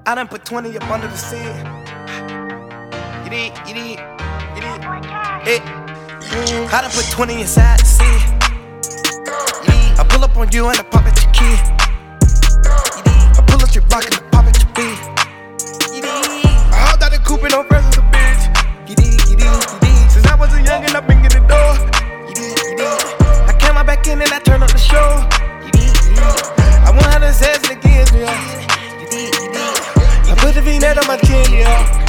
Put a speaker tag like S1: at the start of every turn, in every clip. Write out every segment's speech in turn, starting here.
S1: I done put 20 up under the seat. You did. I done put 20 inside the seat. I pull up on you and I pop at your key. I pull up your block and I pop at your beat. I hopped out the coupe and no presents a bitch. Since I was a youngin', I been in the door. I came out back in and I turned up the show. I want how to say it again, yeah. I put the V-net on my chin, yeah.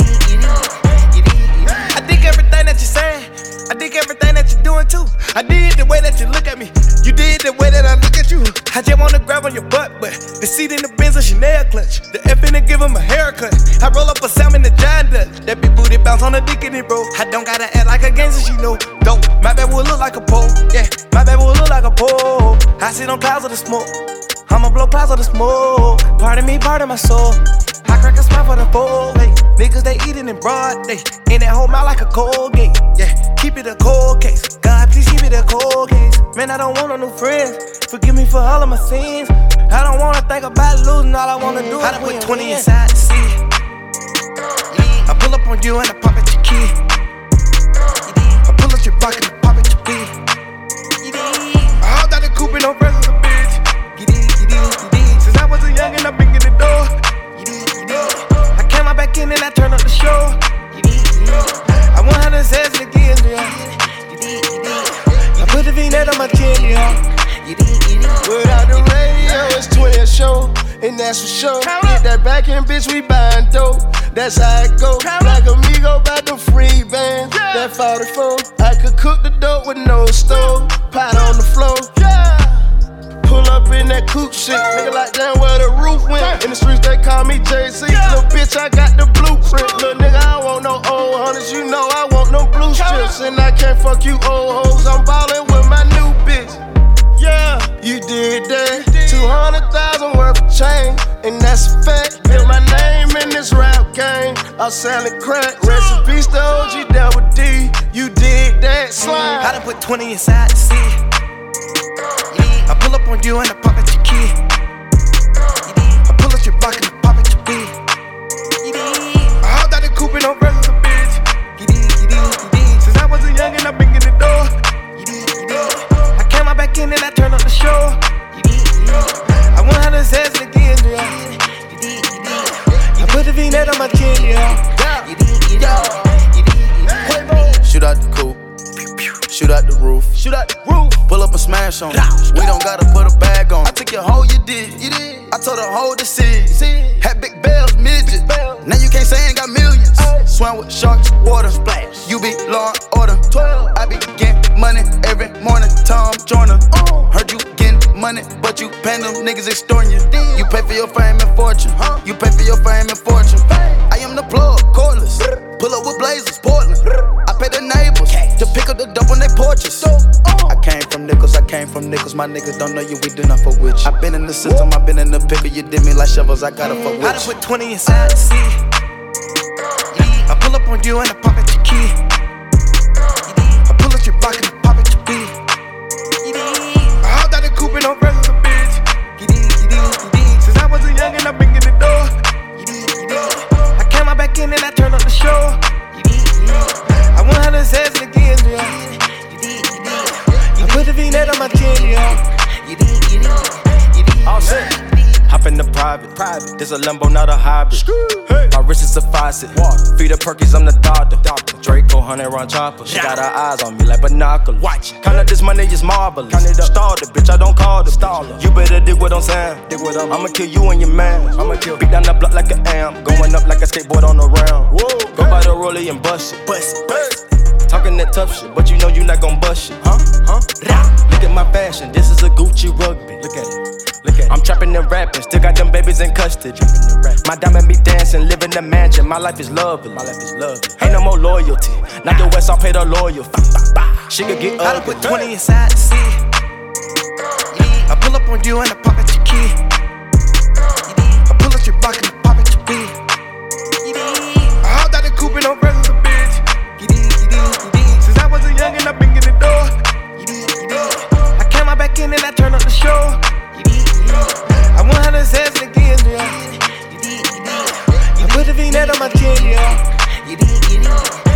S1: I dig everything that you're saying. I dig everything that you're doing too. I did the way that you look at me. You did the way that I look at you. I just wanna grab on your butt, but the seat in the Benz a Chanel clutch. The F in to give him a haircut. I roll up a salmon the John Dutch. That big booty bounce on the dick in it, bro. I don't gotta act like a gangster, she know. Dope, my bad will look like a pole. Yeah, my bad will look like a pole. I sit on clouds of the smoke. I'ma blow clouds of the smoke. Pardon me, pardon my soul. I crack a smile for the fold. Hey, niggas they eatin' in broad day. In that whole mouth like a cold gate. Yeah, keep it a cold case. God, please keep it a cold case. Man, I don't want no new friends. Forgive me for all of my sins. I don't wanna think about losing. All I wanna do is put 20 inside the seat. I pull up on you and I pop at your key. I pull up your block and I pop at your beat. I hopped out the coupe and no presents a bitch. Since I was a youngin', I been in the door. I came out back in and I turned up the show. I want how to say it again, yeah. I put the V-net on my chin, yeah.
S2: Without the radio, it's 20 show, and that's for sure. Get that back end, bitch, we buying dope. That's how it go. Black Amigo bout the free band. That 44, I could cook the dope with no stove. Pot on the floor. Pull up in that coupe shit, nigga like damn where the roof went. In the streets they call me Jay-Z. Little bitch, I got the blueprint. Little nigga, I want no old hundreds. You know I want no blue strips, and I can't fuck you old hoes. I'm ballin' with my new bitch. Yeah, you did that. 200,000 worth of change, and that's a fact. Built my name in this rap game. I'm selling crack. Rest in peace to OG Double D. You did that slime.
S1: I done put 20 inside the seat. I pull up on you and I pop at your key. I pull up your block and I pop at your beat. I hopped out the coupe and no presents a bitch. Since I was a youngin', I been in the door. I came out back in and I turned up the show. I want how to say it again, yeah. I put the V-net on my chin, yeah.
S3: Shoot out the coupe. Shoot out the roof.
S1: Shoot out the roof.
S3: Pull up and smash on it. We don't gotta put a bag on it. I took your hoe, you did. I told her, hold the seed. Had big bells, midget. Now you can't say I ain't got millions. Swam with sharks, water. Splash. You be law and order. 12. I be getting money every morning. Tom Joyner. Heard you getting money, but you paying them niggas extorting you. You pay for your fame and fortune. You pay for your fame and fortune. I am the plug, cordless. Pull up with blazers, Portland. I pay the neighbors to pick up the dope on their porches. I came from nickels, my niggas don't know you, we do not fuck with you. I been in the system, I been in the pickle, you did me like shovels, I gotta fuck with you.
S1: I done put 20 inside the seat. I pull up on you and I pop at your key. I pull up your block and I pop at your beat. I hopped out the coupe and no presents a bitch. Since I was a youngin', I been in the door. I came out back in and I turned up the show. I want how to say it again, yeah. I put the V-net on my chin, yeah.
S4: All set. Hop in the private. This a Lambo, not a hybrid. My wrist is a faucet. Feed the Perkies, I'm the doctor. Draco, 100 round chopper. She got her eyes on me like binoculars. Count up this money, it's marvelous. Stalled it, bitch, I don't call the staller. You better dig what I'm saying. I'ma kill you and your man. Beat down the block like an amp. Going up like a skateboard on the round. Go by the rollie and bust it. Talking that tough shit, but you know you not gon' bust shit. Look at my fashion, this is a Gucci rugby. Look at it. I'm trapping and rapping, still got them babies in custody. My diamond be dancing, live in the mansion. My life is lovely. Ain't no more loyalty. Now the West, I'll pay the loyal fee. She could get
S1: I done put 20 inside the seat. I pull up on you and I pop at your key. I pull up your block and I pop at your beat. I hopped out the coupe and no presents a bitch. Since I was a youngin', I been in the door. I came out back in and I turned up the show. I want how to say it again, yeah. 10 on my chin, yeah.
S5: You did.